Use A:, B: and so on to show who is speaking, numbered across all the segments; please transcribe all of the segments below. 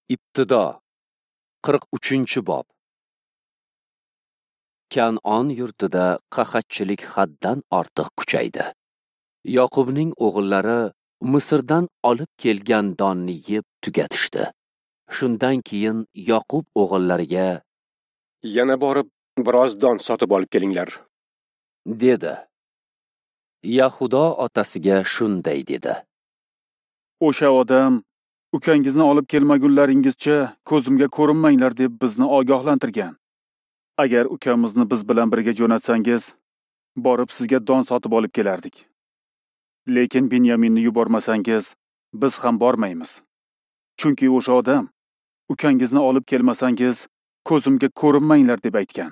A: Ibtido 43-bob. Kan'on yurtida qahatchilik haddan ortiq kuchaydi. Yoqubning o'g'illari Misrdan olib kelgan donni yeb tugatishdi. Shundan keyin Yoqub o'g'illariga
B: yana borib biroz don sotib olib kelinglar
A: dedi. Yahudo otasiga shunday dedi.
C: O'sha odam ukangizni olib kelmagunlaringizcha ko'zimga ko'rinmanglar deb bizni ogohlantirgan. Agar ukamizni biz bilan birga jo'natsangiz, borib sizga don sotib olib kelardik. Lekin Binyaminni yubormasangiz, biz ham bormaymiz. Chunki o'sha odam ukangizni olib kelmasangiz, ko'zimga ko'rinmanglar deb aytgan.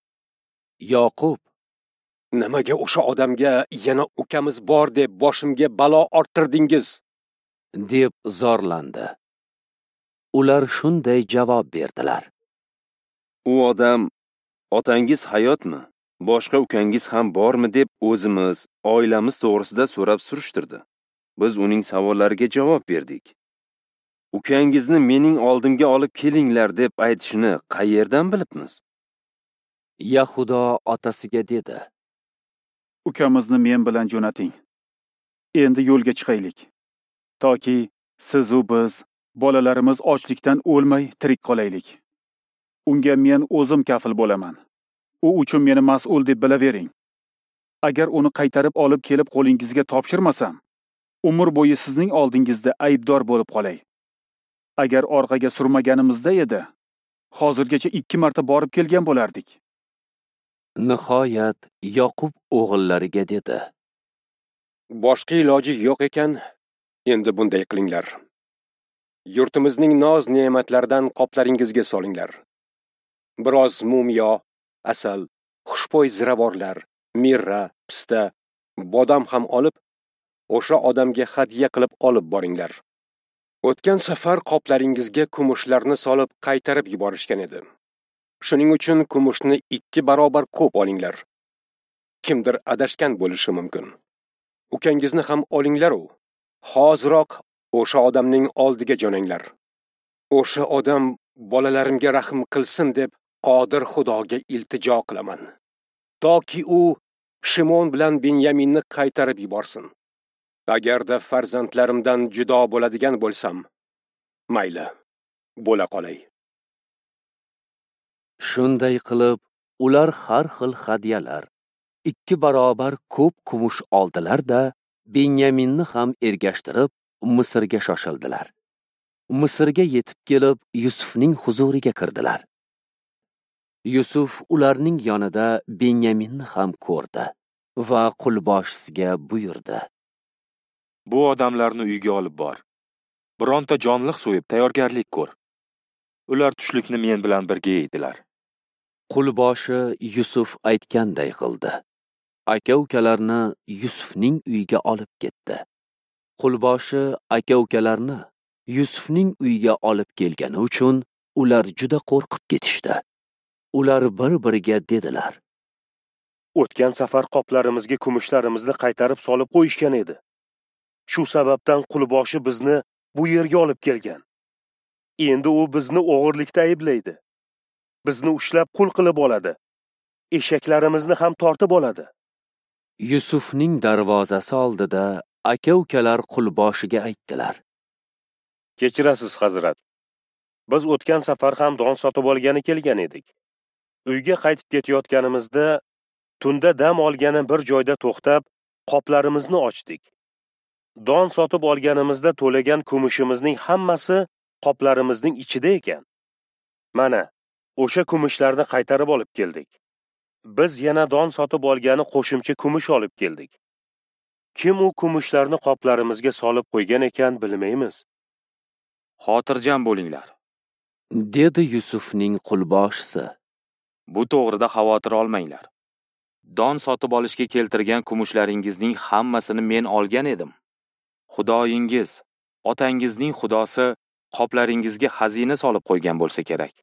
A: Yoqub:
B: nimaga o'sha odamga yana ukamiz bor deb boshimga balo orttirdingiz
A: deb zorlandi. Ular shunday javob berdilar.
D: U odam otangiz hayotmi, boshqa ukangiz ham bormi deb o'zimiz, oilamiz to'g'risida so'rab surishtirdi. Biz uning savollariga javob berdik. Ukangizni mening oldimga olib kelinglar deb aytishini qayerdan bilibmiz?
A: Yahudo otasiga dedi.
C: Ukamizni men bilan jo'nating. Endi yo'lga chiqaylik. Toki siz u biz, bolalarimiz ochlikdan o'lmay tirik qolaylik. Unga men o'zim kafil bo'laman. U uchun meni mas'ul deb bilavering. Agar uni qaytarib olib kelib qo'lingizga topshirmasam, umr bo'yi sizning oldingizda aybdor bo'lib qolay. Agar orqaga surmaganimizda edi, hozirgacha 2 marta borib kelgan bo'lardik.
A: Nihoyat Yoqub o'g'illariga dedi.
B: boshqa iloji yo'q ekan, endi bunday qilinglar. Yurtimizning noz-ne'matlaridan qoplaringizga solinglar. Biroz mumyo, asal, xushbo'y ziravorlar, mirra, pista, bodam ham olib, o'sha odamga hadya qilib olib boringlar. O'tgan safar qoplaringizga kumushlarni solib qaytarib yuborishgan edi. Shuning uchun kumushni 2 barobar ko'p olinglar. Kimdir adashgan bo'lishi mumkin. Ukangizni ham olinglar u. Hoziroq o'sha odamning oldiga jo'nanglar. O'sha odam bolalarimga rahm qilsin deb Qodir Xudoga iltijo qilaman. Toki u Shimon bilan Binyaminni qaytarib yuborsin. Agarda farzandlarimdan judo bo'ladigan bo'lsam, mayli, bo'la qolay.
A: Shunday qilib, ular har xil hadyalar, 2 barobar ko'p kumush oldilar-da, Binyaminni ham ergashtirib Misrga shoshildilar. Misrga yetib kelib, Yusufning huzuriga kirdilar. Yusuf ularning yonida Binyaminni ham ko'rdi va qulboshisiga buyurdi.
E: Bu odamlarni uyga olib bor. Bironta jonliq so'yib tayyorgarlik ko'r. Ular tushlikni men bilan birga yeydilar.
A: Qulboshi Yusuf aytganday qildi. Aka-ukalarni Yusufning uyiga olib ketdi. Qulboshi aka-ukalarni Yusufning uyiga olib kelgani uchun ular juda qo'rqib ketishdi. Ular bir-biriga dedilar.
F: O'tgan safar qoplarimizga kumushlarimizni qaytarib solib qo'yishgan edi. Shu sababdan qulboshi bizni bu yerga olib kelgan. Endi u bizni o'g'irlikda ayblaydi. Bizni ushlab qul qilib oladi. Eshaklarimizni ham tortib oladi.
A: Yusufning darvozasi oldida aka-ukalar qulboshiga aytdilar.
F: Kechirasiz, hazrat. Biz o'tgan safar ham don sotib olgani kelgan edik. Uyga qaytib ketayotganimizda tunda dam olgani bir joyda to'xtab, qoplarimizni ochdik. Don sotib olganimizda to'lagan kumushimizning hammasi qoplarimizning ichida ekan. Mana, o'sha kumushlarni qaytarib olib keldik. Biz yana don sotib olgani qo'shimcha kumush olib keldik. Kim u kumushlarni qoplarimizga solib qo'ygan ekan bilmaymiz.
E: Xotirjam bo'linglar,
A: dedi Yusufning qulboshisi.
E: Bu to'g'rida xavotir olmanglar. Don sotib olishga keltirgan kumushlaringizning hammasini men olgan edim. Xudoyingiz, otangizning xudosi qoplaringizga xazina solib qo'ygan bo'lsa kerak.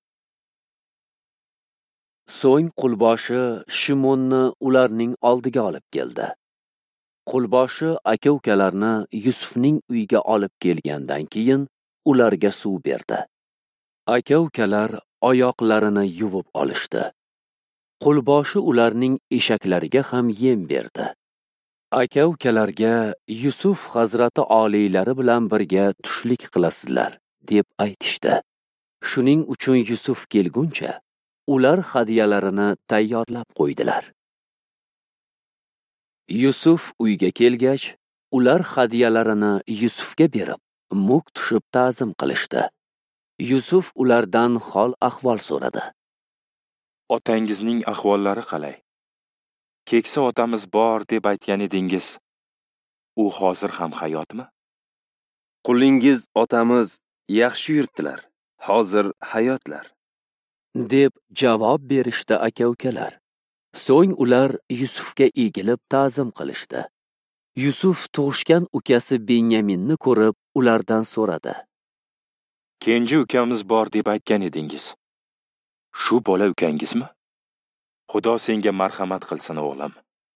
A: So'ng qulboshi Shimonni ularning oldiga olib keldi. Qulboshi aka-ukalarni Yusufning uyiga olib kelgandan keyin ularga suv berdi. Aka-ukalar oyoqlarini yuvib olishdi. Qo'lboshi ularning eshaklariga ham yem berdi. Aka-ukalarga Yusuf hazrati oliylari bilan birga tushlik qilasizlar deb aytishdi. Shuning uchun Yusuf kelguncha ular hadyalarini tayyorlab qo'ydilar. Yusuf uyga kelgach, ular hadyalarini Yusufga berib, muk tushib ta'zim qilishdi. Yusuf ulardan hol ahvol so'radi.
E: Otangizning ahvollari qalay? Keksa otamiz bor deb aytgan edingiz. U hozir ham hayotmi?
D: Qulingiz otamiz yaxshi yuribdilar. Hozir hayotlar.
A: deb javob berishdi aka-ukalar. So'ng ular Yusufga egilib ta'zim qilishdi. Yusuf tug'ishgan ukasi Benyaminni ko'rib, ulardan so'radi.
E: Kenji ukamiz bor deb aytgan edingiz. Shu bola ukangizmi? Xudo senga marhamat qilsin o'g'lim.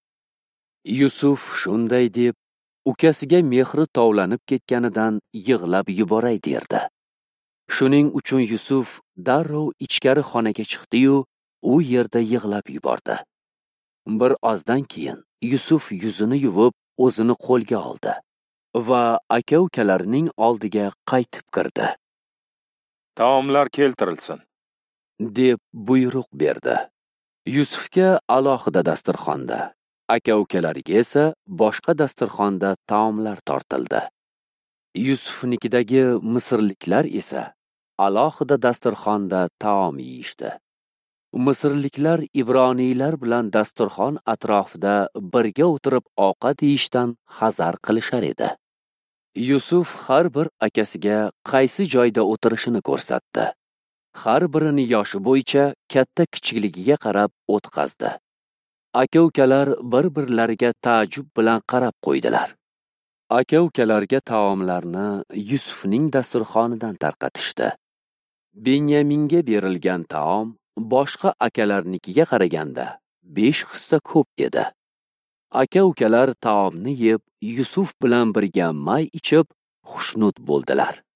A: Yusuf shunday deb, ukasiga mehri tovlanib ketganidan yig'lab yuboray derdi. Shuning uchun Yusuf darrov ichkari xonaga chiqdi-yu, u yerda yig'lab yubordi. Bir ozdan keyin Yusuf yuzini yuvib, o'zini qo'lga oldi va aka-ukalarining oldiga qaytib kirdi,
E: Taomlar keltirilsin.
A: deb buyruq berdi. Yusufga alohida dasturxonda, aka-ukalariga esa boshqa dasturxonda taomlar tortildi. Yusufnikidagi misrliklar esa alohida dasturxonda taom yeyishdi. Misrliklar ibroniylar bilan dasturxon atrofida birga o'tirib ovqat yeyishdan hazar qilishar edi. Yusuf har bir akasiga qaysi joyda o'tirishini ko'rsatdi. Har birini yoshi bo'yicha katta kichikligiga qarab o'tqazdi. Aka-ukalar bir-birlariga taajjub bilan qarab qo'ydilar. Aka-ukalarga taomlarni Yusufning dasturxonidan tarqatishdi. Benyaminga berilgan taom boshqa akalarnikiga qaraganda 5 hissa ko'p edi. Aka-ukalar taomni yeb, Yusuf bilan birga may ichib, xushnud bo'ldilar.